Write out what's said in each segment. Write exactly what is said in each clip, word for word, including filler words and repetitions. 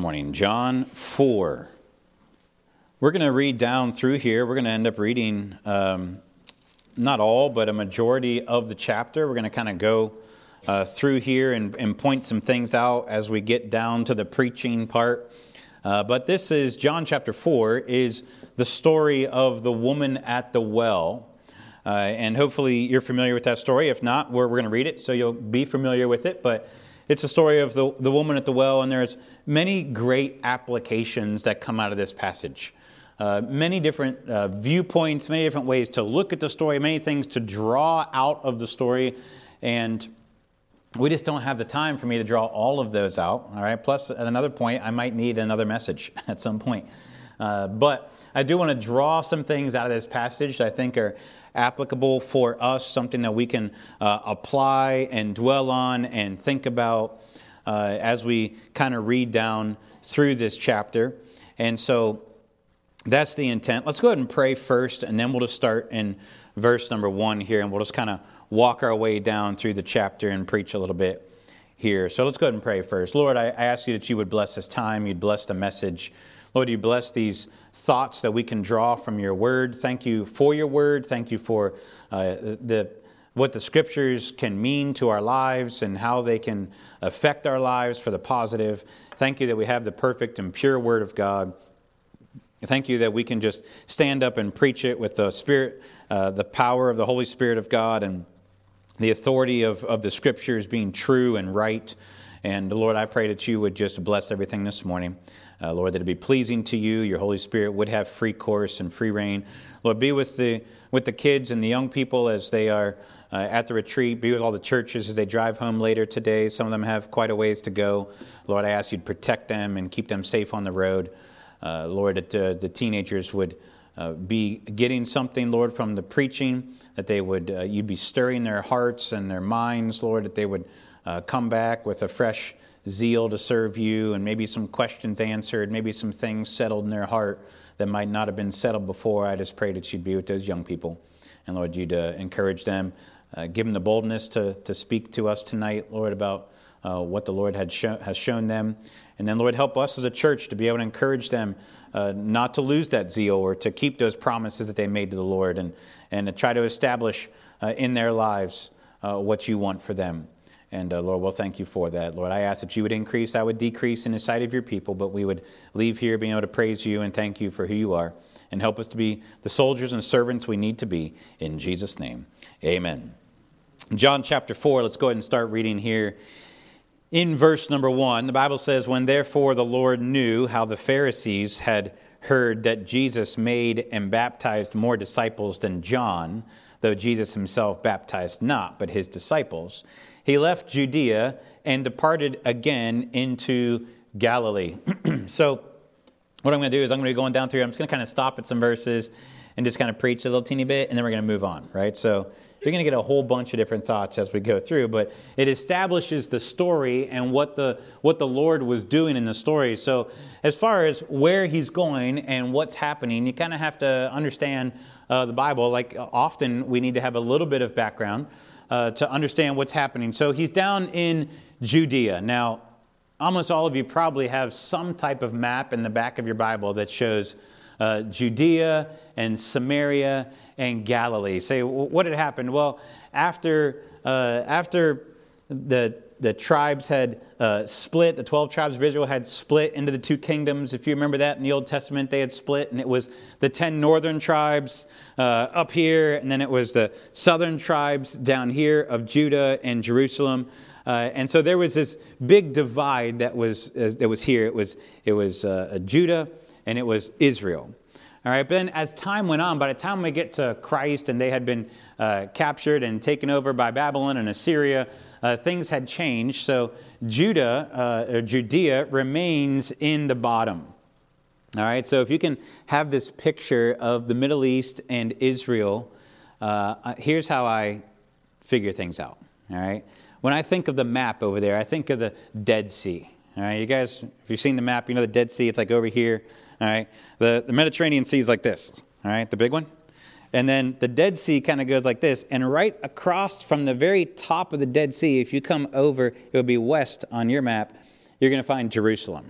morning. John four. We're going to read down through here. We're going to end up reading um, not all, but a majority of the chapter. We're going to kind of go uh, through here and, and point some things out as we get down to the preaching part. Uh, but this is, John chapter four, is the story of the woman at the well. Uh, and hopefully you're familiar with that story. If not, we're, we're going to read it, so you'll be familiar with it. But it's a story of the, the woman at the well, and there's many great applications that come out of this passage. Uh, many different uh, viewpoints, many different ways to look at the story, many things to draw out of the story. And we just don't have the time for me to draw all of those out. All right. Plus, at another point, I might need another message at some point. Uh, but I do want to draw some things out of this passage that I think are applicable for us, something that we can uh, apply and dwell on and think about uh, as we kind of read down through this chapter. And so that's the intent. Let's go ahead and pray first, and then we'll just start in verse number one here, and we'll just kind of walk our way down through the chapter and preach a little bit here. So let's go ahead and pray first. Lord, I ask you that you would bless this time, you'd bless the message. Lord, you bless these thoughts that we can draw from your word. Thank you for your word. Thank you for uh, the what the scriptures can mean to our lives and how they can affect our lives for the positive. Thank you that we have the perfect and pure word of God. Thank you that we can just stand up and preach it with the Spirit, uh, the power of the Holy Spirit of God and the authority of, of the scriptures being true and right. And Lord, I pray that you would just bless everything this morning. Uh, Lord, that it be pleasing to you. Your Holy Spirit would have free course and free reign. Lord, be with the with the kids and the young people as they are uh, at the retreat. Be with all the churches as they drive home later today. Some of them have quite a ways to go. Lord, I ask you to protect them and keep them safe on the road. Uh, Lord, that uh, the teenagers would uh, be getting something, Lord, from the preaching, that they would, uh, you'd be stirring their hearts and their minds, Lord, that they would uh, come back with a fresh zeal to serve you and maybe some questions answered, maybe some things settled in their heart that might not have been settled before. I just pray that you'd be with those young people. And Lord, you'd uh, encourage them, uh, give them the boldness to, to speak to us tonight, Lord, about uh, what the Lord had show, has shown them. And then, Lord, help us as a church to be able to encourage them uh, not to lose that zeal or to keep those promises that they made to the Lord and, and to try to establish uh, in their lives uh, what you want for them. And uh, Lord, we'll thank you for that. Lord, I ask that you would increase, I would decrease in the sight of your people, but we would leave here being able to praise you and thank you for who you are. And help us to be the soldiers and servants we need to be. In Jesus' name, amen. John chapter four, let's go ahead and start reading here. In verse number one, the Bible says, "When therefore the Lord knew how the Pharisees had heard that Jesus made and baptized more disciples than John, though Jesus himself baptized not, but his disciples, he left Judea and departed again into Galilee." So what I'm going to do is I'm going to be going down through, I'm just going to kind of stop at some verses and just kind of preach a little teeny bit, and then we're going to move on, right? So you're going to get a whole bunch of different thoughts as we go through, but it establishes the story and what the what the Lord was doing in the story. So as far as where he's going and what's happening, you kind of have to understand uh, the Bible. Like often we need to have a little bit of background uh, to understand what's happening. So he's down in Judea. Now, almost all of you probably have some type of map in the back of your Bible that shows uh, Judea and Samaria and Galilee. Say, what had happened? Well, after uh, after the the tribes had uh, split, the twelve tribes of Israel had split into the two kingdoms. If you remember that in the Old Testament, they had split, and it was the ten northern tribes uh, up here, and then it was the southern tribes down here of Judah and Jerusalem. Uh, and so there was this big divide that was uh, that was here. It was it was uh, Judah and it was Israel. All right, but then as time went on, by the time we get to Christ and they had been uh, captured and taken over by Babylon and Assyria, uh, things had changed. So Judah, uh, or Judea, remains in the bottom. All right, so if you can have this picture of the Middle East and Israel, uh, here's how I figure things out. All right, when I think of the map over there, I think of the Dead Sea. All right, you guys, if you've seen the map, you know the Dead Sea, it's like over here. All right, the, the Mediterranean Sea is like this, all right, the big one. And then the Dead Sea kind of goes like this. And right across from the very top of the Dead Sea, if you come over, it would be west on your map, you're going to find Jerusalem.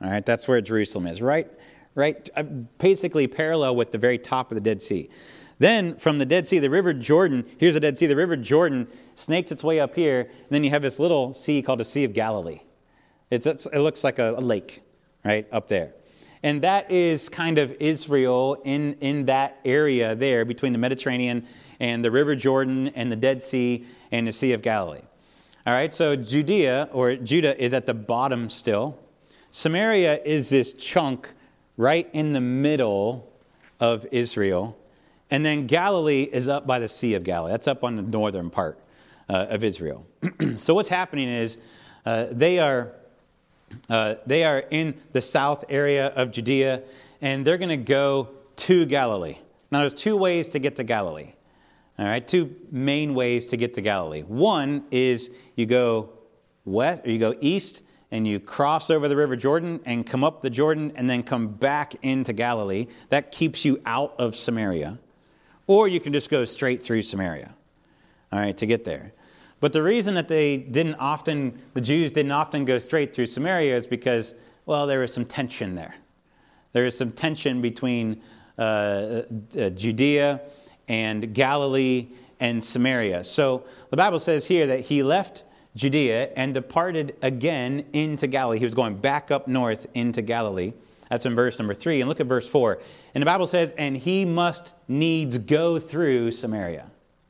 All right, that's where Jerusalem is, right? Right, basically parallel with the very top of the Dead Sea. Then from the Dead Sea, the River Jordan, here's the Dead Sea, the River Jordan snakes its way up here, and then you have this little sea called the Sea of Galilee. It's, it's, it looks like a, a lake, right, up there. And that is kind of Israel in, in that area there between the Mediterranean and the River Jordan and the Dead Sea and the Sea of Galilee. All right, so Judea, or Judah, is at the bottom still. Samaria is this chunk right in the middle of Israel. And then Galilee is up by the Sea of Galilee. That's up on the northern part uh, of Israel. So what's happening is uh, they are uh, they are in the south area of Judea, and they're going to go to Galilee. Now, there's two ways to get to Galilee. All right, two main ways to get to Galilee. One is you go west, or you go east, and you cross over the River Jordan and come up the Jordan and then come back into Galilee. That keeps you out of Samaria. Or you can just go straight through Samaria, all right, to get there. But the reason that they didn't often, the Jews didn't often go straight through Samaria is because, well, there was some tension there. There was some tension between uh, uh, Judea and Galilee and Samaria. So the Bible says here that he left Judea and departed again into Galilee. He was going back up north into Galilee. That's in verse number three. And look at verse four. And the Bible says, and he must needs go through Samaria.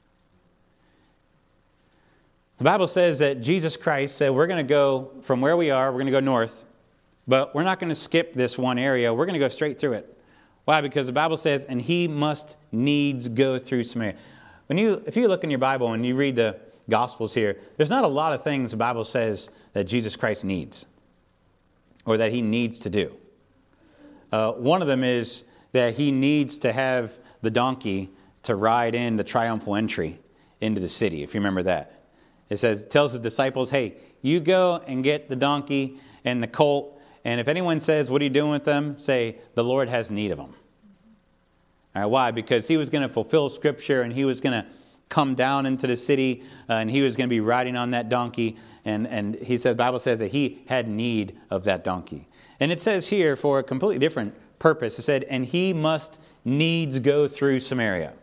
The Bible says that Jesus Christ said, we're going to go from where we are, we're going to go north, but we're not going to skip this one area. We're going to go straight through it. Why? Because the Bible says, and he must needs go through Samaria. When you, if you look in your Bible and you read the Gospels here, there's not a lot of things the Bible says that Jesus Christ needs or that he needs to do. Uh, one of them is that he needs to have the donkey to ride in the triumphal entry into the city, if you remember that. It says, tells his disciples, hey, you go and get the donkey and the colt, and if anyone says, what are you doing with them? Say, the Lord has need of them. All right, why? Because he was going to fulfill Scripture, and he was going to come down into the city, uh, and he was going to be riding on that donkey, and, and he says, the Bible says that he had need of that donkey. And it says here for a completely different purpose. It said, and he must needs go through Samaria.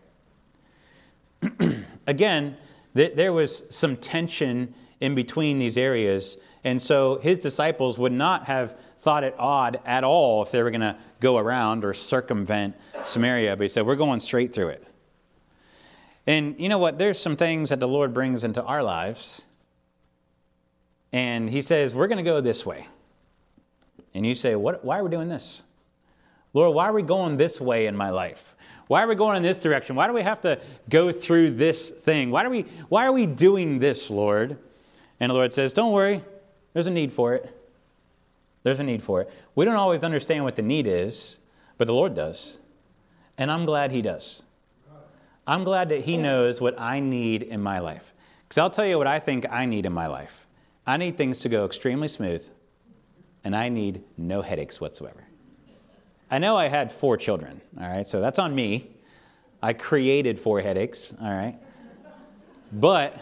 Again, th- there was some tension in between these areas. And so his disciples would not have thought it odd at all if they were going to go around or circumvent Samaria. But he said, we're going straight through it. And you know what? There's some things that the Lord brings into our lives. And he says, we're going to go this way. And you say, "What? Why are we doing this? Lord, why are we going this way in my life? Why are we going in this direction? Why do we have to go through this thing? Why do we, why are we doing this, Lord?" And the Lord says, don't worry. There's a need for it. There's a need for it. We don't always understand what the need is, but the Lord does. And I'm glad he does. I'm glad that he knows what I need in my life. Because I'll tell you what I think I need in my life. I need things to go extremely smooth, and I need no headaches whatsoever. I know I had four children, all right, so that's on me. I created four headaches, all right. But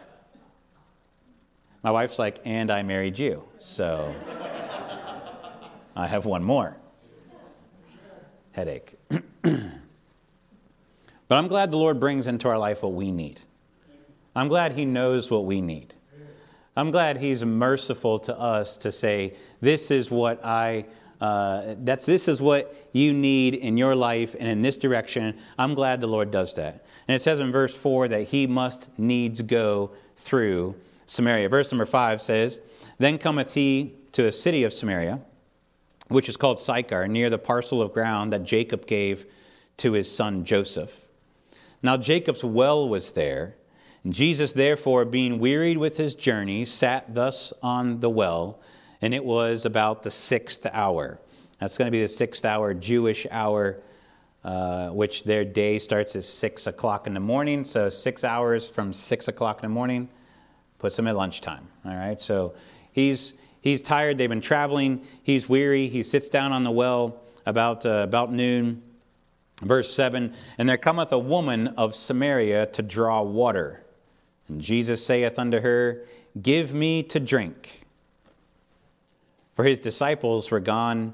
my wife's like, and I married you, so I have one more headache. But I'm glad the Lord brings into our life what we need. I'm glad he knows what we need. I'm glad he's merciful to us to say, this is what I, uh, that's this is what you need in your life and in this direction. I'm glad the Lord does that. And it says in verse four that he must needs go through Samaria. Verse number five says, then cometh he to a city of Samaria, which is called Sychar, near the parcel of ground that Jacob gave to his son Joseph. Now Jacob's well was there. And Jesus, therefore, being wearied with his journey, sat thus on the well, and it was about the sixth hour. That's going to be the sixth hour, Jewish hour, uh, which their day starts at six o'clock in the morning. So six hours from six o'clock in the morning puts them at lunchtime. All right, so he's he's tired. They've been traveling. He's weary. He sits down on the well about uh, about noon. Verse seven, and there cometh a woman of Samaria to draw water. And Jesus saith unto her, give me to drink. For his disciples were gone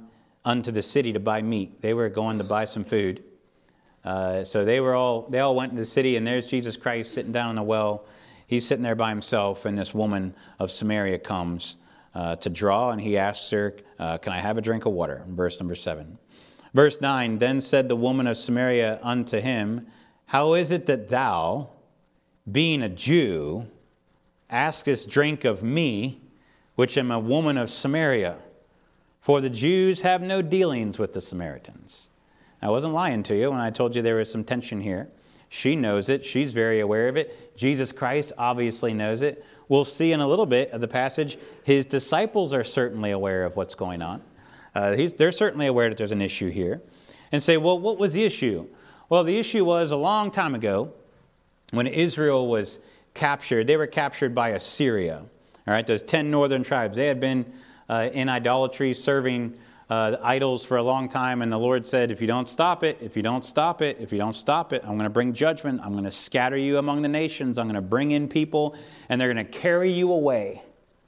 unto the city to buy meat. They were going to buy some food. Uh, so they were all they all went to the city, and there's Jesus Christ sitting down in the well. He's sitting there by himself, and this woman of Samaria comes uh, to draw, and he asks her, uh, can I have a drink of water? Verse number seven. Verse nine, then said the woman of Samaria unto him, how is it that thou, being a Jew, askest drink of me, which am a woman of Samaria? For the Jews have no dealings with the Samaritans. I wasn't lying to you when I told you there was some tension here. She knows it. She's very aware of it. Jesus Christ obviously knows it. We'll see in a little bit of the passage, his disciples are certainly aware of what's going on. Uh, he's, they're certainly aware that there's an issue here. And say, well, what was the issue? Well, the issue was a long time ago when Israel was captured. They were captured by Assyria. All right, those ten northern tribes. They had been uh, in idolatry, serving Uh, idols for a long time, and the Lord said, if you don't stop it, if you don't stop it, if you don't stop it, I'm going to bring judgment. I'm going to scatter you among the nations. I'm going to bring in people, and they're going to carry you away.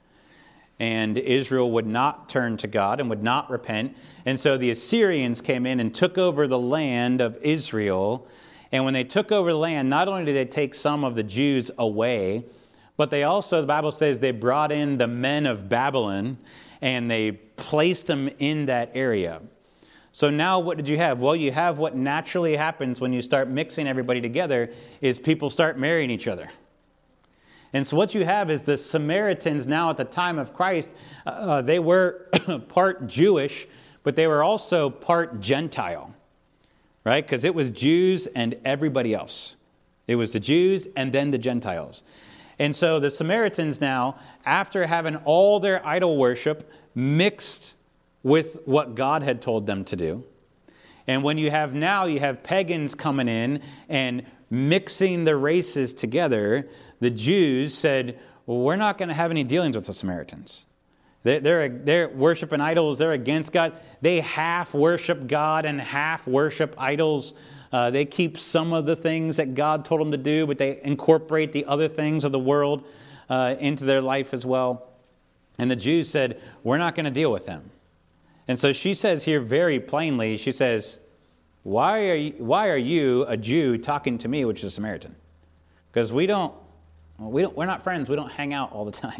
And Israel would not turn to God and would not repent. And so the Assyrians came in and took over the land of Israel. And when they took over the land, not only did they take some of the Jews away, but they also, the Bible says, they brought in the men of Babylon, and they placed them in that area. So now what did you have? Well, you have what naturally happens when you start mixing everybody together is people start marrying each other. And so what you have is the Samaritans now at the time of Christ, uh, they were part Jewish, but they were also part Gentile, right? Because it was Jews and everybody else. It was the Jews and then the Gentiles. And so the Samaritans now, after having all their idol worship mixed with what God had told them to do, and when you have now, you have pagans coming in and mixing the races together, the Jews said, well, we're not going to have any dealings with the Samaritans. They're, they're, they're worshiping idols. They're against God. They half worship God and half worship idols. Uh, they keep some of the things that God told them to do, but they incorporate the other things of the world uh, into their life as well. And the Jews said, we're not going to deal with them. And so she says here very plainly, she says, why are you, why are you a Jew talking to me, which is a Samaritan? Because we don't, we don't, we're not friends. We don't hang out all the time.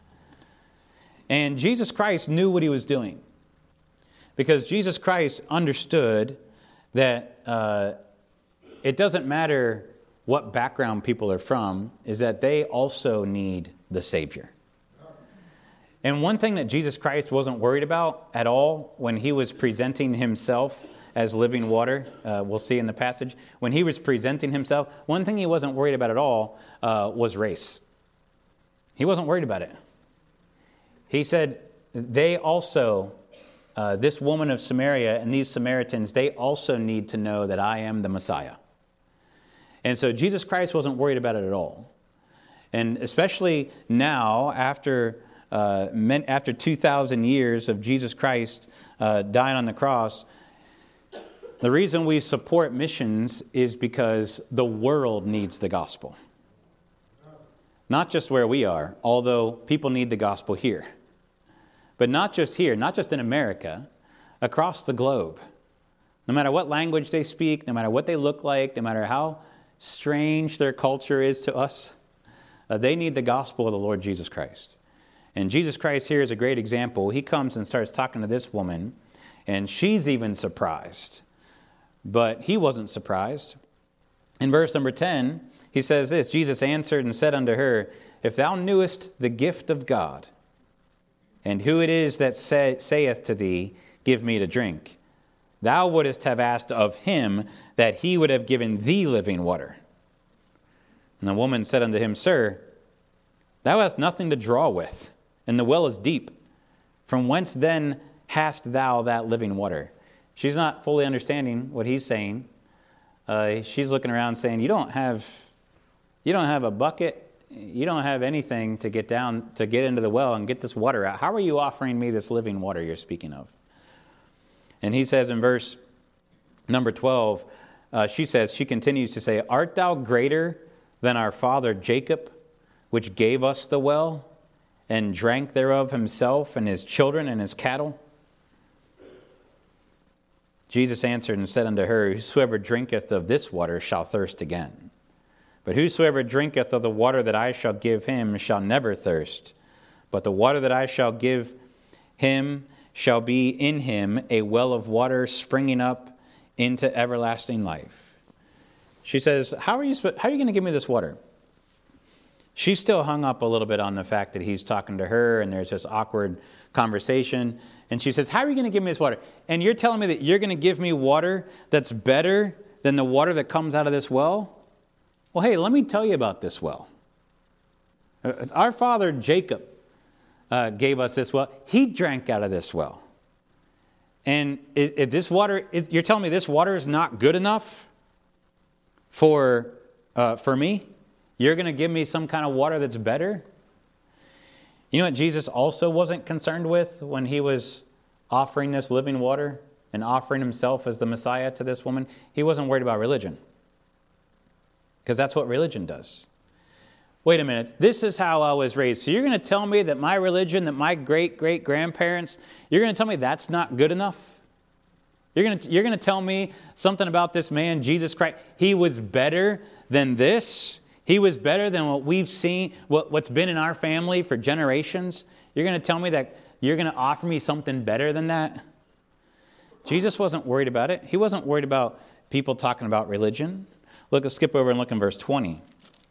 And Jesus Christ knew what he was doing. Because Jesus Christ understood that uh, it doesn't matter what background people are from, is that they also need the Savior. And one thing that Jesus Christ wasn't worried about at all when he was presenting himself as living water, uh, we'll see in the passage, when he was presenting himself, one thing he wasn't worried about at all uh, was race. He wasn't worried about it. He said, they also... Uh, this woman of Samaria and these Samaritans, they also need to know that I am the Messiah. And so Jesus Christ wasn't worried about it at all. And especially now, after uh, after two thousand years of Jesus Christ uh, dying on the cross, the reason we support missions is because the world needs the gospel. Not just where we are, although people need the gospel here. But not just here, not just in America, across the globe. No matter what language they speak, no matter what they look like, no matter how strange their culture is to us, uh, they need the gospel of the Lord Jesus Christ. And Jesus Christ here is a great example. He comes and starts talking to this woman, and she's even surprised. But he wasn't surprised. In verse number ten, he says this, Jesus answered and said unto her, if thou knewest the gift of God, and who it is that say, saith to thee, give me to drink, thou wouldest have asked of him that he would have given thee living water. And the woman said unto him, Sir, thou hast nothing to draw with, and the well is deep. From whence then hast thou that living water? She's not fully understanding what he's saying. Uh, she's looking around saying, you don't have, you don't have a bucket. You don't have anything to get down, to get into the well and get this water out. How are you offering me this living water you're speaking of? And he says in verse number twelve, uh, she says, she continues to say, art thou greater than our father Jacob, which gave us the well, and drank thereof himself and his children and his cattle? Jesus answered and said unto her, Whosoever drinketh of this water shall thirst again. But whosoever drinketh of the water that I shall give him shall never thirst. But the water that I shall give him shall be in him a well of water springing up into everlasting life. She says, how are you, how are you going to give me this water? She's still hung up a little bit on the fact that he's talking to her and there's this awkward conversation. And she says, how are you going to give me this water? And you're telling me that you're going to give me water that's better than the water that comes out of this well? Well, hey, let me tell you about this well. Our father Jacob uh, gave us this well. He drank out of this well. And if, if this water, if you're telling me this water is not good enough for uh, for me? You're going to give me some kind of water that's better? You know what Jesus also wasn't concerned with when he was offering this living water and offering himself as the Messiah to this woman? He wasn't worried about religion. Because that's what religion does. Wait a minute, this is how I was raised. So you're going to tell me that my religion, that my great-great-grandparents, you're going to tell me that's not good enough? You're going to, you're going to tell me something about this man, Jesus Christ, he was better than this? He was better than what we've seen, what, what's been in our family for generations? You're going to tell me that you're going to offer me something better than that? Jesus wasn't worried about it. He wasn't worried about people talking about religion. Look, let's skip over and look in verse twenty.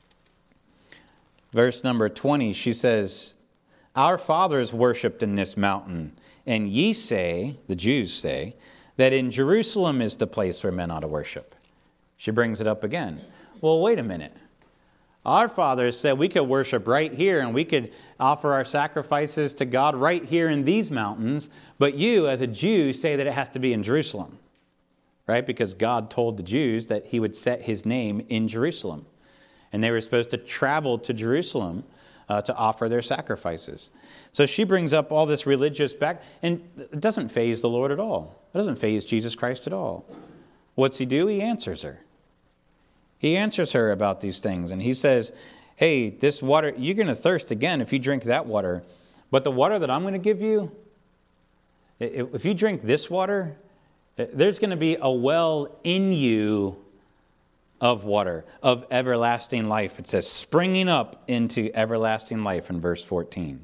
Verse number twenty, she says, Our fathers worshipped in this mountain, and ye say, the Jews say, that in Jerusalem is the place where men ought to worship. She brings it up again. Well, wait a minute. Our fathers said we could worship right here and we could offer our sacrifices to God right here in these mountains. But you, as a Jew, say that it has to be in Jerusalem. Right? Because God told the Jews that he would set his name in Jerusalem. And they were supposed to travel to Jerusalem uh, to offer their sacrifices. So she brings up all this religious back. And it doesn't faze the Lord at all. It doesn't faze Jesus Christ at all. What's he do? He answers her. He answers her about these things. And he says, hey, this water, you're going to thirst again if you drink that water. But the water that I'm going to give you, if you drink this water, there's going to be a well in you of water, of everlasting life. It says, springing up into everlasting life in verse fourteen.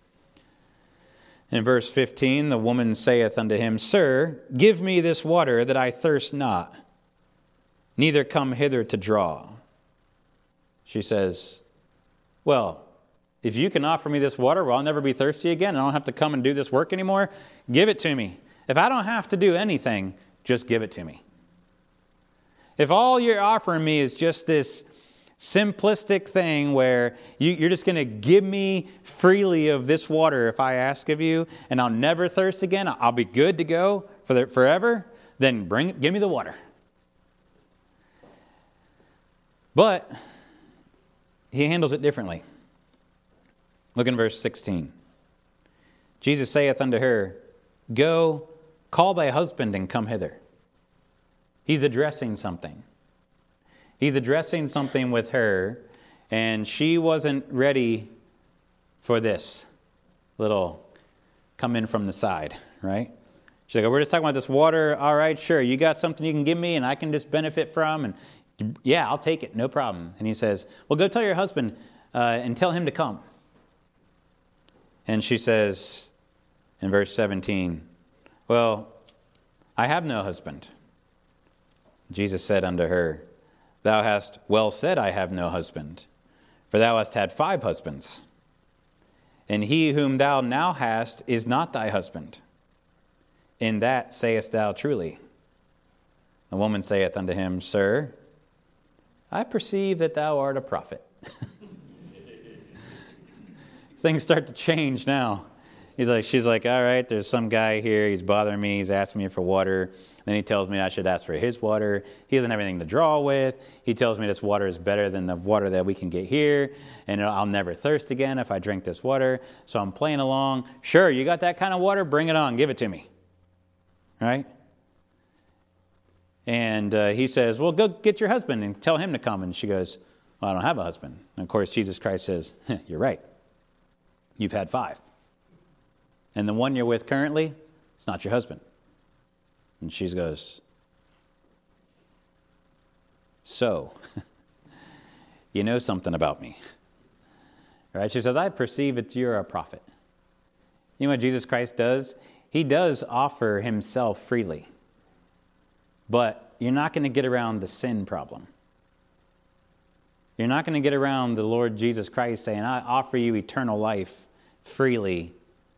In verse fifteen, the woman saith unto him, Sir, give me this water that I thirst not, neither come hither to draw. She says, well, if you can offer me this water where I'll never be thirsty again, and I don't have to come and do this work anymore, give it to me. If I don't have to do anything, just give it to me. If all you're offering me is just this simplistic thing where you, you're just going to give me freely of this water if I ask of you, and I'll never thirst again, I'll be good to go for the, forever, then bring, give me the water. But he handles it differently. Look in verse sixteen. Jesus saith unto her, Go, call thy husband and come hither. He's addressing something. He's addressing something with her, and she wasn't ready for this little come in from the side, right? She's like, oh, we're just talking about this water. All right, sure. You got something you can give me and I can just benefit from? And yeah, I'll take it. No problem. And he says, well, go tell your husband uh, and tell him to come. And she says in verse seventeen, well, I have no husband. Jesus said unto her, Thou hast well said, I have no husband, for thou hast had five husbands, and he whom thou now hast is not thy husband. In that sayest thou truly. The woman saith unto him, Sir, I perceive that thou art a prophet. Things start to change now. He's like, she's like, all right, there's some guy here. He's bothering me. He's asking me for water. Then he tells me I should ask for his water. He doesn't have anything to draw with. He tells me this water is better than the water that we can get here. And I'll never thirst again if I drink this water. So I'm playing along. Sure, you got that kind of water? Bring it on. Give it to me. Right? And uh, he says, well, go get your husband and tell him to come. And she goes, well, I don't have a husband. And of course, Jesus Christ says, you're right. You've had five. And the one you're with currently, it's not your husband. And she goes, so, you know something about me. Right? She says, I perceive that you're a prophet. You know what Jesus Christ does? He does offer himself freely. But you're not going to get around the sin problem. You're not going to get around the Lord Jesus Christ saying, I offer you eternal life freely.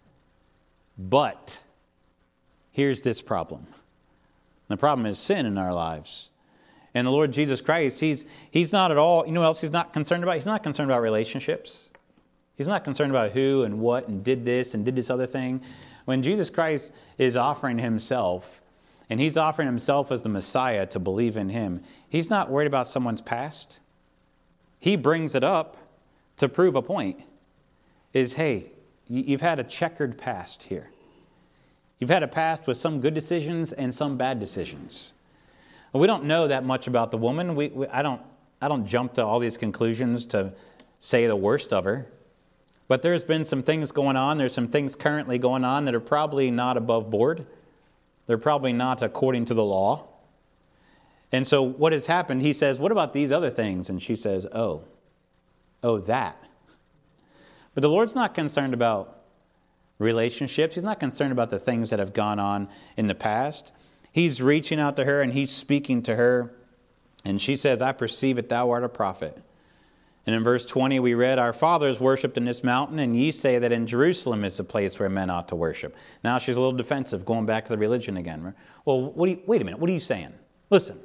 But here's this problem. The problem is sin in our lives. And the Lord Jesus Christ, he's he's not at all, you know what else he's not concerned about? He's not concerned about relationships. He's not concerned about who and what and did this and did this other thing. When Jesus Christ is offering himself, and he's offering himself as the Messiah to believe in him, he's not worried about someone's past. He brings it up to prove a point. Is, hey, you've had a checkered past here. You've had a past with some good decisions and some bad decisions. We don't know that much about the woman. We, we, I don't, I don't jump to all these conclusions to say the worst of her. But there's been some things going on. There's some things currently going on that are probably not above board. They're probably not according to the law. And so what has happened, he says, what about these other things? And she says, oh, oh, that. But the Lord's not concerned about relationships. He's not concerned about the things that have gone on in the past. He's reaching out to her and he's speaking to her. And she says, I perceive that thou art a prophet. And in verse twenty we read, our fathers worshipped in this mountain, and ye say that in Jerusalem is the place where men ought to worship. Now she's a little defensive, going back to the religion again. Well, what do you, wait a minute, what are you saying? Listen,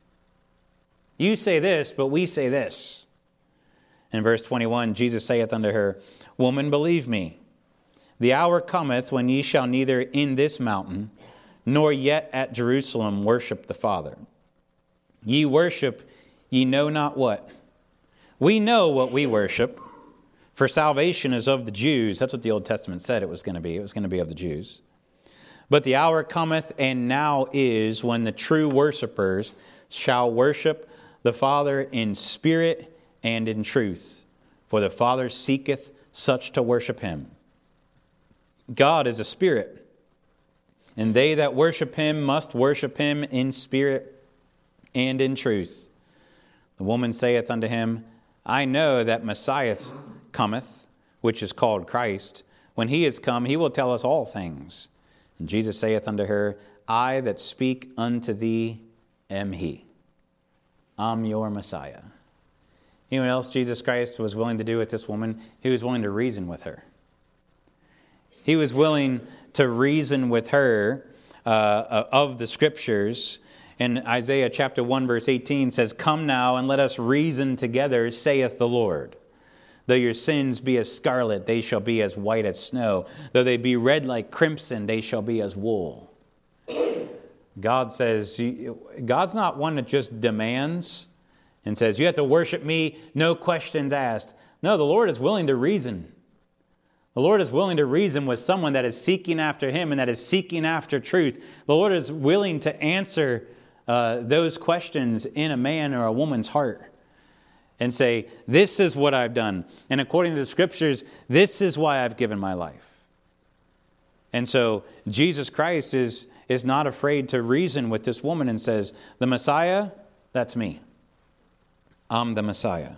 you say this, but we say this. In verse twenty-one, Jesus saith unto her, Woman, believe me, the hour cometh when ye shall neither in this mountain, nor yet at Jerusalem worship the Father. Ye worship, ye know not what. We know what we worship, for salvation is of the Jews. That's what the Old Testament said it was going to be. It was going to be of the Jews. But the hour cometh, and now is, when the true worshipers shall worship the Father in spirit and in truth. For the Father seeketh such to worship him. God is a spirit, and they that worship him must worship him in spirit and in truth. The woman saith unto him, I know that Messiah cometh, which is called Christ. When he is come, he will tell us all things. And Jesus saith unto her, I that speak unto thee am he. I'm your Messiah. You know what else Jesus Christ was willing to do with this woman? He was willing to reason with her. He was willing to reason with her uh, of the Scriptures. And Isaiah chapter one verse eighteen says, Come now and let us reason together, saith the Lord. Though your sins be as scarlet, they shall be as white as snow. Though they be red like crimson, they shall be as wool. God says, God's not one that just demands and says, you have to worship me, no questions asked. No, the Lord is willing to reason. The Lord is willing to reason with someone that is seeking after him and that is seeking after truth. The Lord is willing to answer Uh, those questions in a man or a woman's heart and say, this is what I've done. And according to the Scriptures, this is why I've given my life. And so Jesus Christ is, is not afraid to reason with this woman and says, the Messiah, that's me. I'm the Messiah.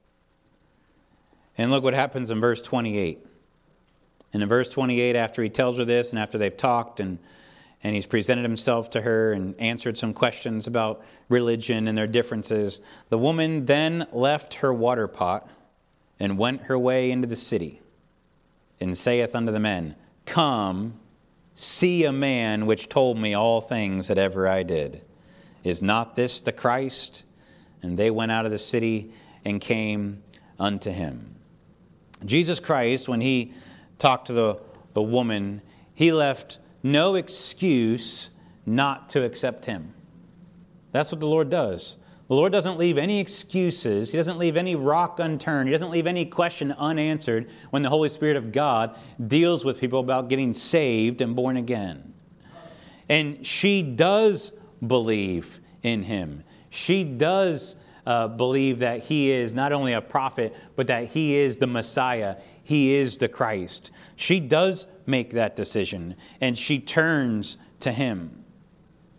And look what happens in verse twenty-eight. And in verse twenty-eight, after he tells her this and after they've talked and And he's presented himself to her and answered some questions about religion and their differences. The woman then left her water pot and went her way into the city, and saith unto the men, Come, see a man which told me all things that ever I did. Is not this the Christ? And they went out of the city and came unto him. Jesus Christ, when he talked to the, the woman, he left no excuse not to accept him. That's what the Lord does. The Lord doesn't leave any excuses. He doesn't leave any rock unturned. He doesn't leave any question unanswered when the Holy Spirit of God deals with people about getting saved and born again. And she does believe in him. She does uh, believe that he is not only a prophet, but that he is the Messiah. He is the Christ. She does make that decision, and she turns to him.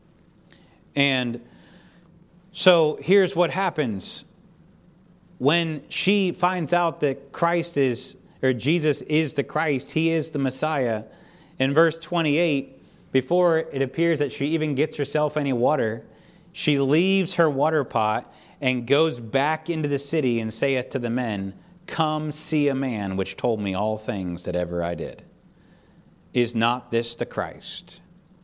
And so here's what happens. When she finds out that Christ is, or Jesus is the Christ, he is the Messiah, in verse twenty-eight, before it appears that she even gets herself any water, she leaves her water pot and goes back into the city and saith to the men, come see a man which told me all things that ever I did. Is not this the Christ?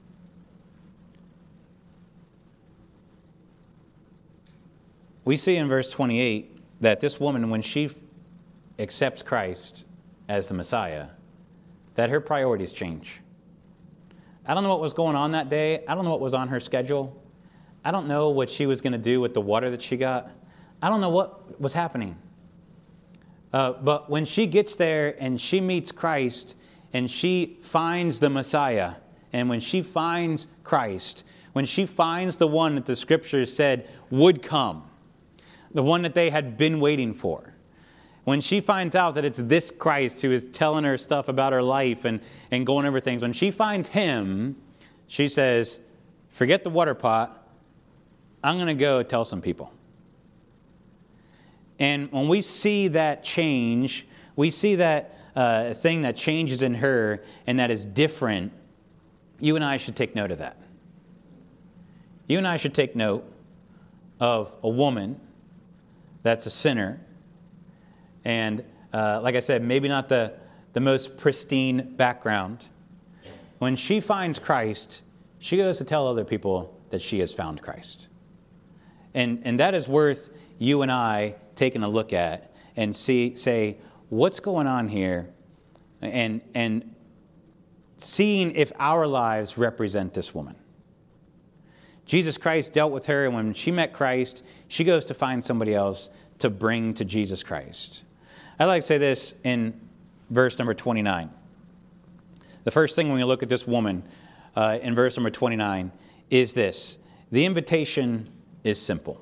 We see in verse twenty-eight that this woman, when she accepts Christ as the Messiah, that her priorities change. I don't know what was going on that day. I don't know what was on her schedule. I don't know what she was going to do with the water that she got. I don't know what was happening. Uh, but when she gets there and she meets Christ and she finds the Messiah, and when she finds Christ, when she finds the one that the Scriptures said would come, the one that they had been waiting for, when she finds out that it's this Christ who is telling her stuff about her life and, and going over things, when she finds him, she says, forget the water pot, I'm going to go tell some people. And when we see that change, we see that uh, thing that changes in her and that is different, you and I should take note of that. You and I should take note of a woman that's a sinner. And uh, like I said, maybe not the, the most pristine background. When she finds Christ, she goes to tell other people that she has found Christ. And, and that is worth you and I taking a look at and see, say, what's going on here? And, and seeing if our lives represent this woman. Jesus Christ dealt with her, and when she met Christ, she goes to find somebody else to bring to Jesus Christ. I'd like to say this in verse number twenty-nine. The first thing when we look at this woman uh, in verse number twenty-nine is this. The invitation is simple.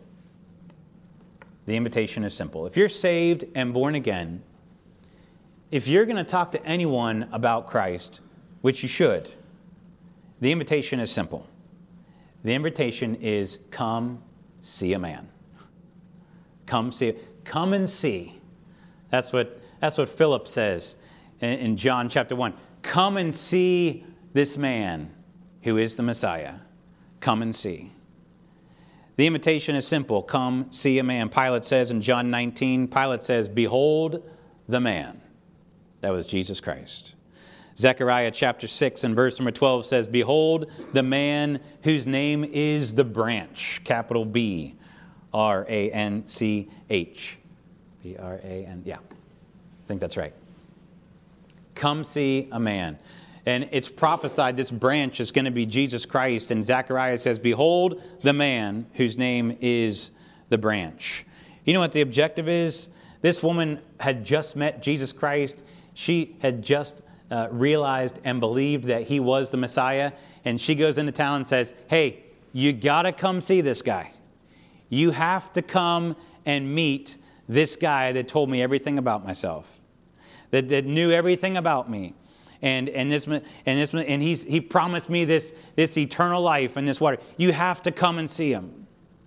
The invitation is simple. If you're saved and born again, if you're going to talk to anyone about Christ, which you should, the invitation is simple. The invitation is come see a man. Come see. Come and see. That's what, that's what Philip says in, in John chapter one. Come and see this man who is the Messiah. Come and see. The invitation is simple. Come see a man. Pilate says in John nineteen, Pilate says, behold the man. That was Jesus Christ. Zechariah chapter six and verse number twelve says, behold the man whose name is the branch. Capital B R A N C H. B R A N, yeah. I think that's right. Come see a man. And it's prophesied this branch is going to be Jesus Christ. And Zechariah says, behold the man whose name is the branch. You know what the objective is? This woman had just met Jesus Christ. She had just uh, realized and believed that he was the Messiah. And she goes into town and says, hey, you got to come see this guy. You have to come and meet this guy that told me everything about myself, that, that knew everything about me. And and this and this and he's he promised me this this eternal life and this water. You have to come and see him.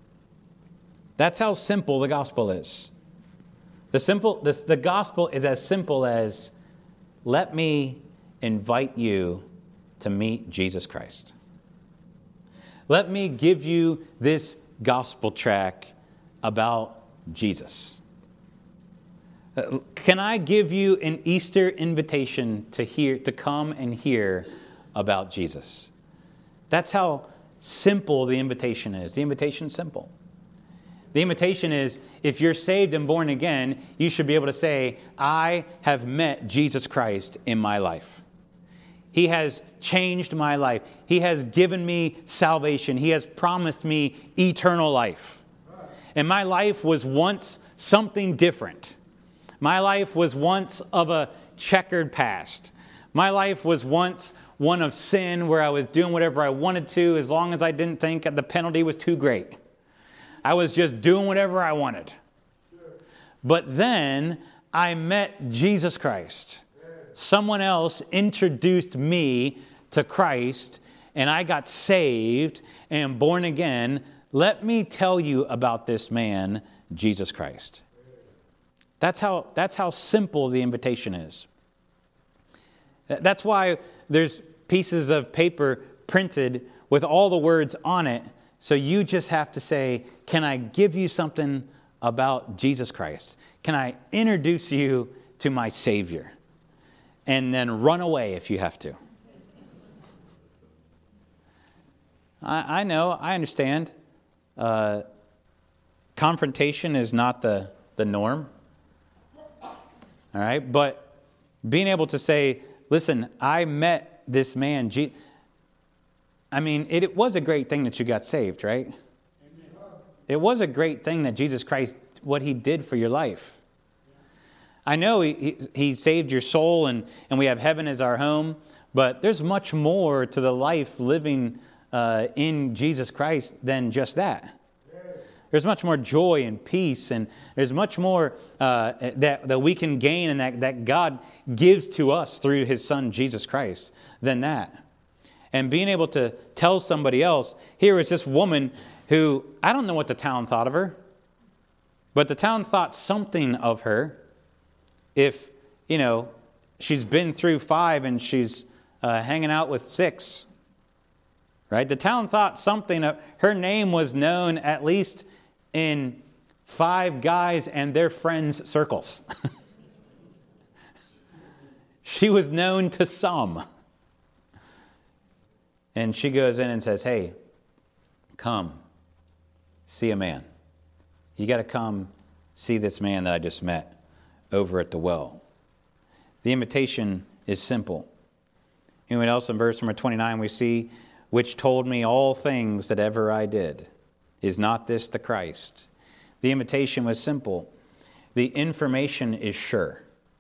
That's how simple the gospel is. The simple the, the gospel is as simple as let me invite you to meet Jesus Christ. Let me give you this gospel track about Jesus. Can I give you an Easter invitation to hear, to come and hear about Jesus? That's how simple the invitation is. The invitation is simple. The invitation is, if you're saved and born again, you should be able to say, I have met Jesus Christ in my life. He has changed my life. He has given me salvation. He has promised me eternal life. And my life was once something different. My life was once of a checkered past. My life was once one of sin where I was doing whatever I wanted to as long as I didn't think the penalty was too great. I was just doing whatever I wanted. But then I met Jesus Christ. Someone else introduced me to Christ, and I got saved and born again, let me tell you about this man, Jesus Christ. That's how, that's how simple the invitation is. That's why there's pieces of paper printed with all the words on it. So you just have to say, can I give you something about Jesus Christ? Can I introduce you to my Savior? And then run away if you have to. I, I know, I understand. Uh, confrontation is not the, the norm. All right, but being able to say, listen, I met this man. Je- I mean, it, it was a great thing that you got saved, right? Amen. It was a great thing that Jesus Christ, what he did for your life. I know he, he, he saved your soul and, and we have heaven as our home, but there's much more to the life living uh, in Jesus Christ than just that. There's much more joy and peace, and there's much more uh, that, that we can gain and that, that God gives to us through his Son, Jesus Christ, than that. And being able to tell somebody else, here is this woman who, I don't know what the town thought of her, but the town thought something of her. If, you know, she's been through five and she's uh, hanging out with six, right? The town thought something of her name was known at least in five guys and their friends' circles. She was known to some. And she goes in and says, hey, come, see a man. You got to come see this man that I just met over at the well. The invitation is simple. You know what else in verse number twenty-nine we see? Which told me all things that ever I did. Is not this the Christ? The invitation was simple. The information is sure.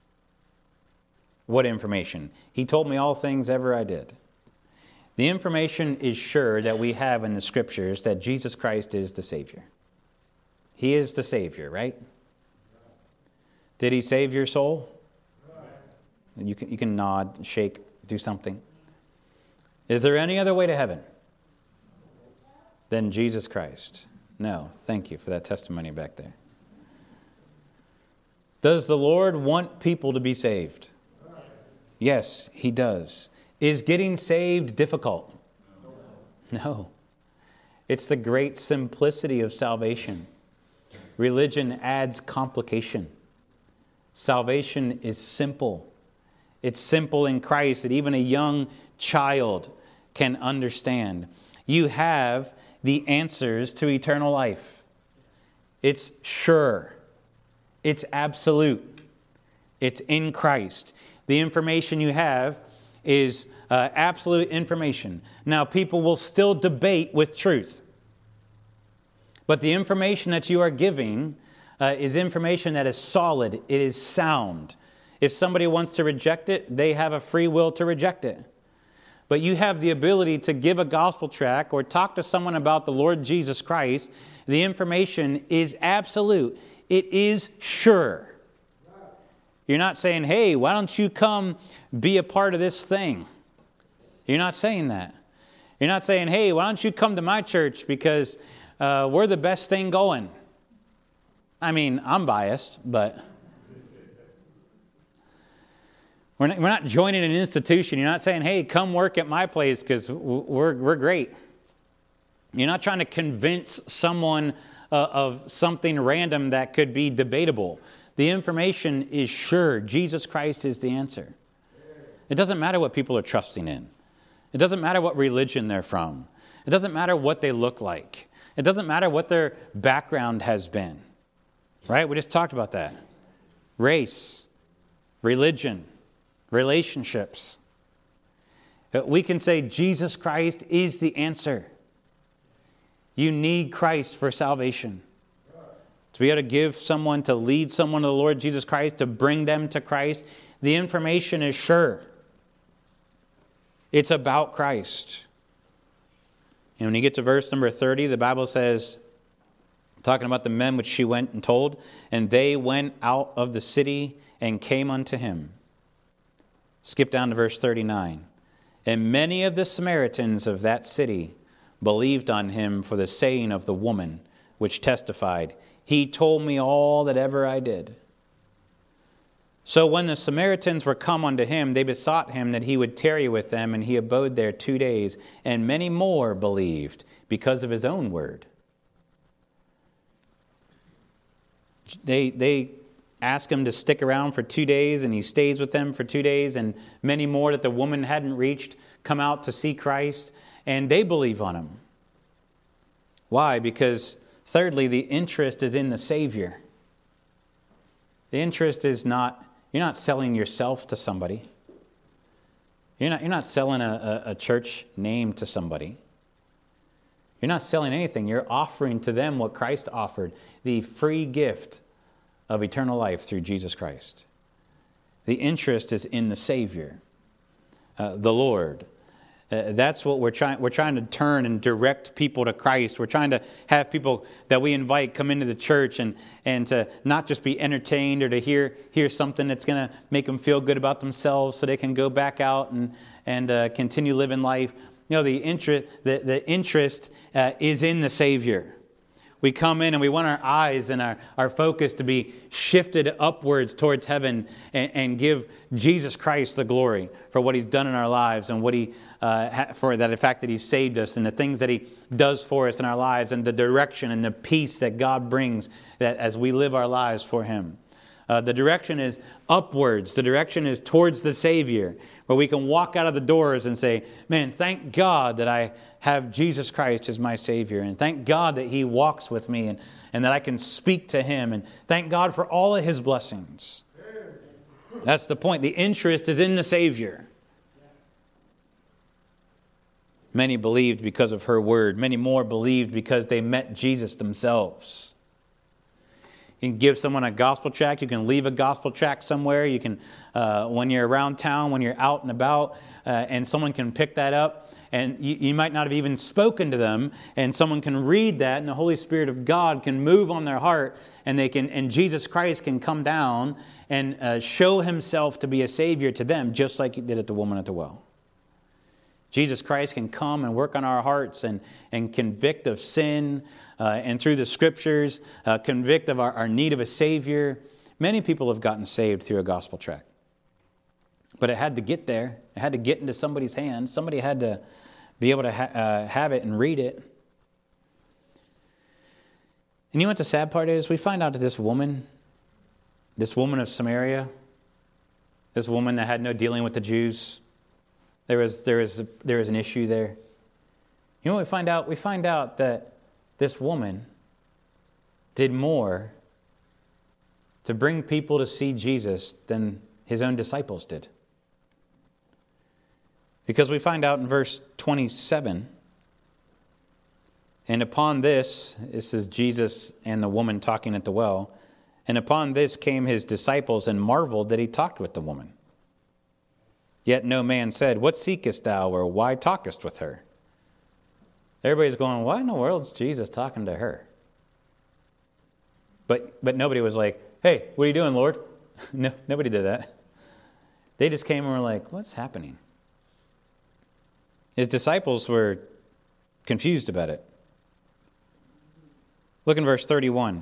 What information? He told me all things ever I did. The information is sure that we have in the Scriptures that Jesus Christ is the Savior. He is the Savior, right? Did he save your soul? You can, you can nod, shake, do something. Is there any other way to heaven than Jesus Christ? No. Thank you for that testimony back there. Does the Lord want people to be saved? Yes, he does. Is getting saved difficult? No. It's the great simplicity of salvation. Religion adds complication. Salvation is simple. It's simple in Christ that even a young child can understand. You have the answers to eternal life. It's sure. It's absolute. It's in Christ. The information you have is uh, absolute information. Now, people will still debate with truth. But the information that you are giving uh, is information that is solid. It is sound. If somebody wants to reject it, they have a free will to reject it. But you have the ability to give a gospel tract or talk to someone about the Lord Jesus Christ. The information is absolute. It is sure. You're not saying, hey, why don't you come be a part of this thing? You're not saying that. You're not saying, hey, why don't you come to my church because uh, we're the best thing going. I mean, I'm biased, but we're not, we're not joining an institution. You're not saying, hey, come work at my place because we're, we're great. You're not trying to convince someone uh, of something random that could be debatable. The information is sure. Jesus Christ is the answer. It doesn't matter what people are trusting in. It doesn't matter what religion they're from. It doesn't matter what they look like. It doesn't matter what their background has been. Right? We just talked about that. Race, religion, relationships. We can say Jesus Christ is the answer. You need Christ for salvation. To be able to give someone, to lead someone to the Lord Jesus Christ, to bring them to Christ, the information is sure. It's about Christ. And when you get to verse number thirty, the Bible says, talking about the men which she went and told, and they went out of the city and came unto him. Skip down to verse thirty-nine. And many of the Samaritans of that city believed on him for the saying of the woman, which testified, He told me all that ever I did. So when the Samaritans were come unto him, they besought him that he would tarry with them, and he abode there two days. And many more believed because of his own word. They they ask him to stick around for two days, and he stays with them for two days, and many more that the woman hadn't reached come out to see Christ, and they believe on him. Why? Because, thirdly, the interest is in the Savior. The interest is not, you're not selling yourself to somebody. You're not, you're not selling a, a, a church name to somebody. You're not selling anything. You're offering to them what Christ offered, the free gift of eternal life through Jesus Christ. The interest is in the Savior, uh, the Lord. Uh, that's what we're trying. We're trying to turn and direct people to Christ. We're trying to have people that we invite come into the church and and to not just be entertained or to hear hear something that's going to make them feel good about themselves, so they can go back out and and uh, continue living life. You know, the interest the the interest uh, is in the Savior. We come in and we want our eyes and our, our focus to be shifted upwards towards heaven and, and give Jesus Christ the glory for what He's done in our lives and what He uh, for that the fact that He saved us and the things that He does for us in our lives and the direction and the peace that God brings that as we live our lives for Him. Uh, the direction is upwards. The direction is towards the Savior, where we can walk out of the doors and say, man, thank God that I have Jesus Christ as my Savior. And thank God that He walks with me and, and that I can speak to Him. And thank God for all of His blessings. That's the point. The interest is in the Savior. Many believed because of her word. Many more believed because they met Jesus themselves. You can give someone a gospel tract. You can leave a gospel tract somewhere. You can, uh, when you're around town, when you're out and about, uh, and someone can pick that up. And you, you might not have even spoken to them. And someone can read that, and the Holy Spirit of God can move on their heart, and they can, and Jesus Christ can come down and uh, show Himself to be a Savior to them, just like He did at the woman at the well. Jesus Christ can come and work on our hearts and, and convict of sin, uh, and through the Scriptures, uh, convict of our, our need of a Savior. Many people have gotten saved through a gospel tract. But it had to get there. It had to get into somebody's hands. Somebody had to be able to ha- uh, have it and read it. And you know what the sad part is? We find out that this woman, this woman of Samaria, this woman that had no dealing with the Jews, There is there is there is an issue there. You know what we find out? We find out that this woman did more to bring people to see Jesus than His own disciples did. Because we find out in verse twenty-seven, and upon this, this is Jesus and the woman talking at the well, and upon this came His disciples and marveled that He talked with the woman. Yet no man said, what seekest thou, or why talkest with her? Everybody's going, why in the world is Jesus talking to her? But but nobody was like, hey, what are you doing, Lord? No, nobody did that. They just came and were like, what's happening? His disciples were confused about it. Look in verse thirty-one.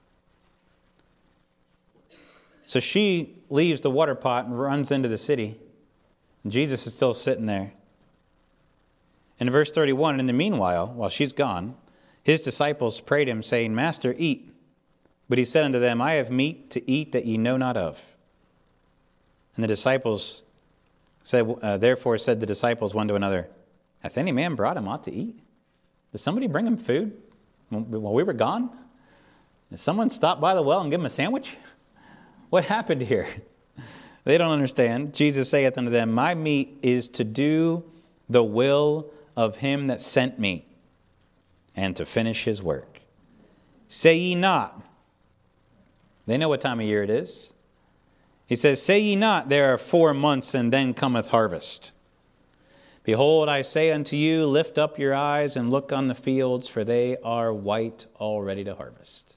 So she leaves the water pot and runs into the city. And Jesus is still sitting there. And in verse thirty-one, in the meanwhile, while she's gone, His disciples prayed Him, saying, Master, eat. But He said unto them, I have meat to eat that ye know not of. And the disciples said, uh, therefore said the disciples one to another, hath any man brought Him aught to eat? Did somebody bring Him food while we were gone? Did someone stop by the well and give Him a sandwich? What happened here? They don't understand. Jesus saith unto them, my meat is to do the will of Him that sent me, and to finish His work. Say ye not. They know what time of year it is. He says, say ye not, there are four months, and then cometh harvest. Behold, I say unto you, lift up your eyes and look on the fields, for they are white already to harvest.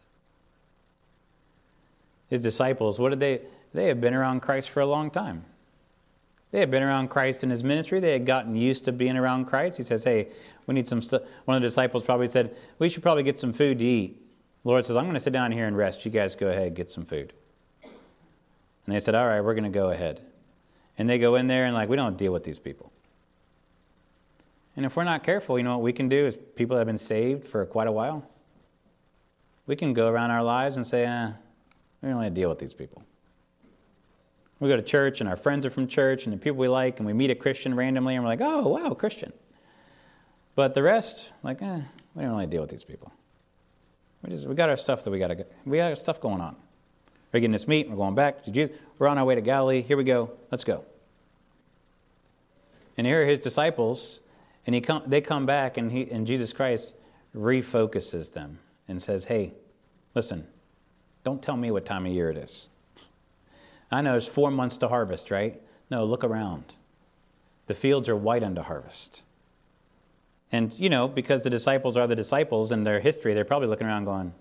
His disciples, what did they... They had been around Christ for a long time. They had been around Christ in his ministry. They had gotten used to being around Christ. He says, hey, we need some stuff. One of the disciples probably said, we should probably get some food to eat. The Lord says, I'm going to sit down here and rest. You guys go ahead and get some food. And they said, all right, we're going to go ahead. And they go in there and like, we don't deal with these people. And if we're not careful, you know what we can do as people that have been saved for quite a while? We can go around our lives and say, eh, we don't want to deal with these people. We go to church and our friends are from church and the people we like, and we meet a Christian randomly and we're like, oh, wow, Christian. But the rest, like, eh, we don't really deal with these people. We just we got our stuff that we got to get. We got our stuff going on. We're getting this meat. We're going back to Jesus. We're on our way to Galilee. Here we go. Let's go. And here are his disciples, and he come, they come back, and he and Jesus Christ refocuses them and says, hey, listen, don't tell me what time of year it is. I know it's four months to harvest, right? No, look around. The fields are white unto harvest. And, you know, because the disciples are the disciples in their history, they're probably looking around going,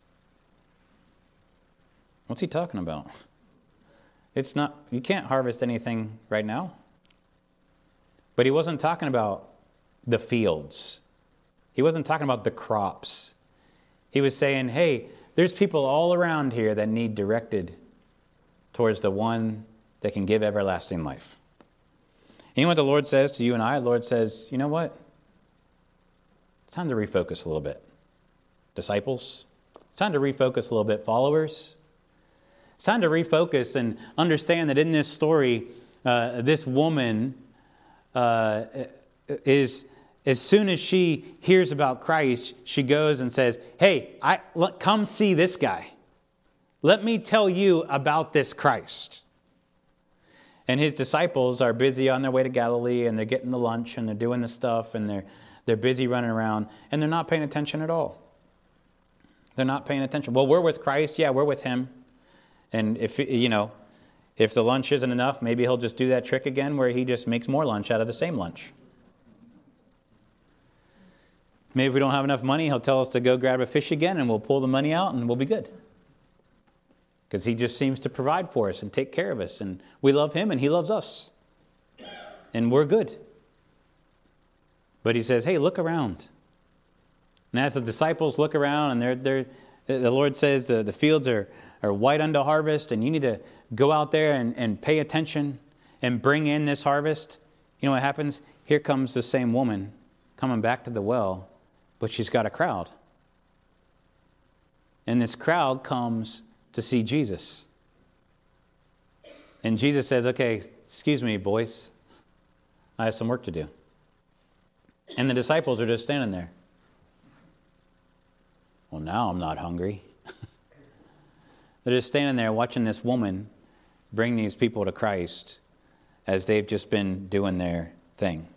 what's he talking about? It's not, you can't harvest anything right now. But he wasn't talking about the fields. He wasn't talking about the crops. He was saying, hey, there's people all around here that need directed towards the one that can give everlasting life. And you know what the Lord says to you and I? The Lord says, you know what? It's time to refocus a little bit. Disciples, it's time to refocus a little bit. Followers, it's time to refocus and understand that in this story, uh, this woman uh, is, as soon as she hears about Christ, she goes and says, hey, I, let, come see this guy. Let me tell you about this Christ. And his disciples are busy on their way to Galilee, and they're getting the lunch, and they're doing the stuff, and they're they're busy running around, and they're not paying attention at all. They're not paying attention. Well, we're with Christ. Yeah, we're with him. And if, you know, if the lunch isn't enough, maybe he'll just do that trick again where he just makes more lunch out of the same lunch. Maybe if we don't have enough money, he'll tell us to go grab a fish again, and we'll pull the money out, and we'll be good. Because he just seems to provide for us and take care of us. And we love him and he loves us. And we're good. But he says, hey, look around. And as the disciples look around, and they're, they're, the Lord says the, the fields are, are white unto harvest, and you need to go out there and, and pay attention and bring in this harvest. You know what happens? Here comes the same woman coming back to the well, but she's got a crowd. And this crowd comes to see Jesus. And Jesus says, okay, excuse me, boys. I have some work to do. And the disciples are just standing there. Well, now I'm not hungry. They're just standing there watching this woman bring these people to Christ as they've just been doing their thing.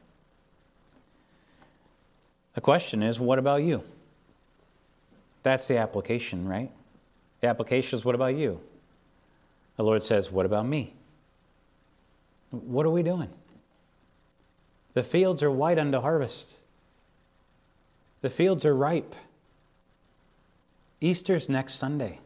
The question is, what about you? That's the application, right? The application is, what about you? The Lord says, what about me? What are we doing? The fields are white unto harvest. The fields are ripe. Easter's next Sunday.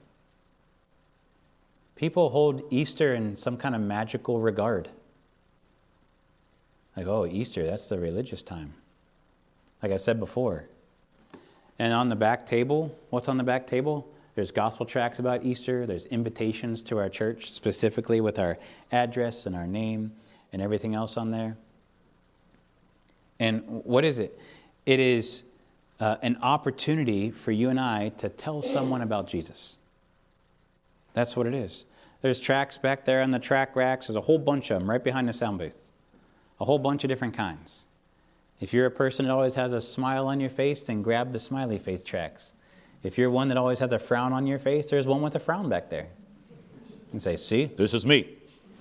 People hold Easter in some kind of magical regard. Like, oh, Easter, that's the religious time. Like I said before. And on the back table, what's on the back table? There's gospel tracts about Easter. There's invitations to our church, specifically with our address and our name and everything else on there. And what is it? It is uh, an opportunity for you and I to tell someone about Jesus. That's what it is. There's tracts back there on the track racks. There's a whole bunch of them right behind the sound booth. A whole bunch of different kinds. If you're a person that always has a smile on your face, then grab the smiley face tracts. If you're one that always has a frown on your face, there's one with a frown back there. You can say, see, this is me.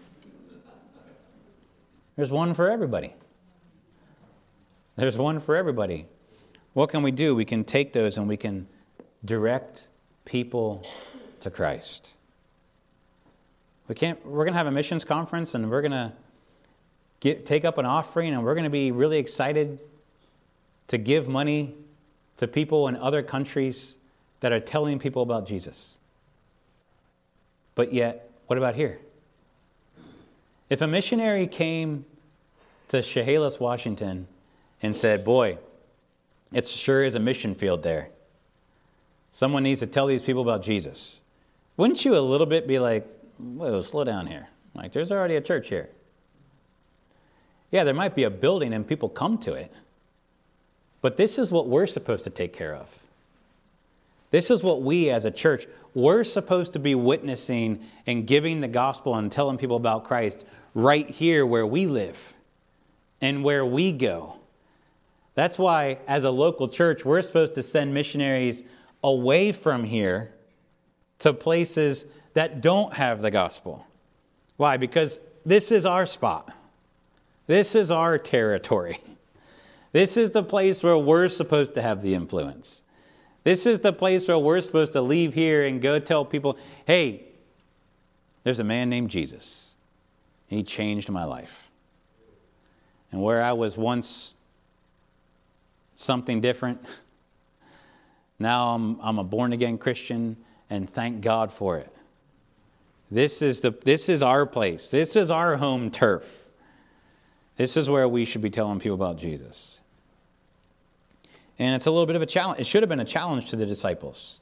There's one for everybody. There's one for everybody. What can we do? We can take those and we can direct people to Christ. We can't, we're going to have a missions conference, and we're going to get, take up an offering, and we're going to be really excited to give money to people in other countries that are telling people about Jesus. But yet, what about here? If a missionary came to Chehalis, Washington, and said, boy, it sure is a mission field there. Someone needs to tell these people about Jesus. Wouldn't you a little bit be like, whoa, slow down here. Like, there's already a church here. Yeah, there might be a building and people come to it. But this is what we're supposed to take care of. This is what we as a church, we're supposed to be witnessing and giving the gospel and telling people about Christ right here where we live and where we go. That's why, as a local church, we're supposed to send missionaries away from here to places that don't have the gospel. Why? Because this is our spot. This is our territory. This is the place where we're supposed to have the influence. This is the place where we're supposed to leave here and go tell people, hey, there's a man named Jesus. And he changed my life. And where I was once something different, now I'm, I'm a born-again Christian, and thank God for it. This is the this is our place. This is our home turf. This is where we should be telling people about Jesus. And it's a little bit of a challenge. It should have been a challenge to the disciples.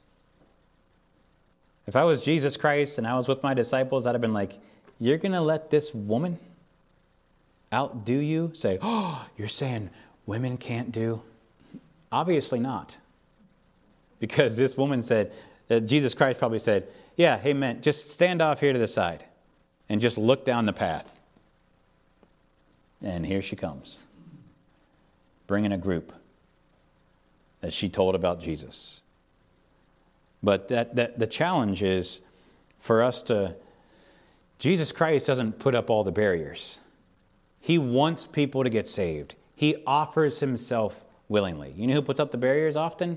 If I was Jesus Christ and I was with my disciples, I'd have been like, you're going to let this woman outdo you? Say, oh, you're saying women can't do? Obviously not. Because this woman said, uh, Jesus Christ probably said, yeah, hey man, just stand off here to the side and just look down the path. And here she comes, bringing a group that she told about Jesus. But that, that the challenge is for us to, Jesus Christ doesn't put up all the barriers. He wants people to get saved. He offers himself willingly. You know who puts up the barriers often?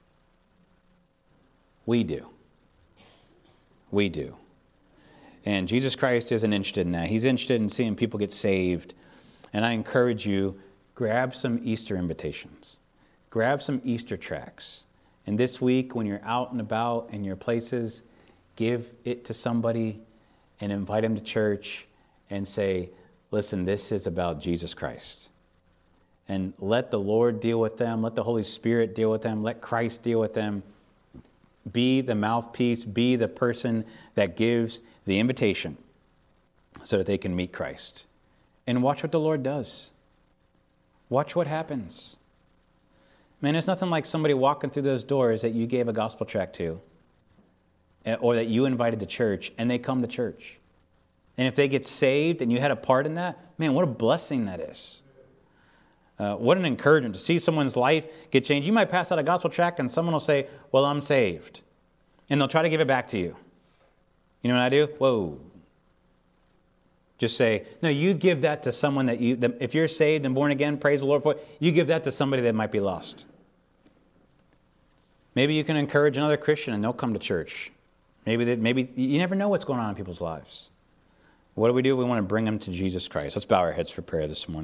We do. We do. And Jesus Christ isn't interested in that. He's interested in seeing people get saved. And I encourage you, grab some Easter invitations. Grab some Easter tracts. And this week, when you're out and about in your places, give it to somebody and invite them to church and say, listen, this is about Jesus Christ. And let the Lord deal with them. Let the Holy Spirit deal with them. Let Christ deal with them. Be the mouthpiece. Be the person that gives the invitation so that they can meet Christ. And watch what the Lord does. Watch what happens. Man, there's nothing like somebody walking through those doors that you gave a gospel tract to or that you invited to church, and they come to church. And if they get saved and you had a part in that, man, what a blessing that is. Uh, what an encouragement to see someone's life get changed. You might pass out a gospel tract and someone will say, well, I'm saved. And they'll try to give it back to you. You know what I do? Whoa. Just say, no, you give that to someone that you, that if you're saved and born again, praise the Lord for it, you give that to somebody that might be lost. Maybe you can encourage another Christian and they'll come to church. Maybe that, maybe you never know what's going on in people's lives. What do we do? We want to bring them to Jesus Christ. Let's bow our heads for prayer this morning.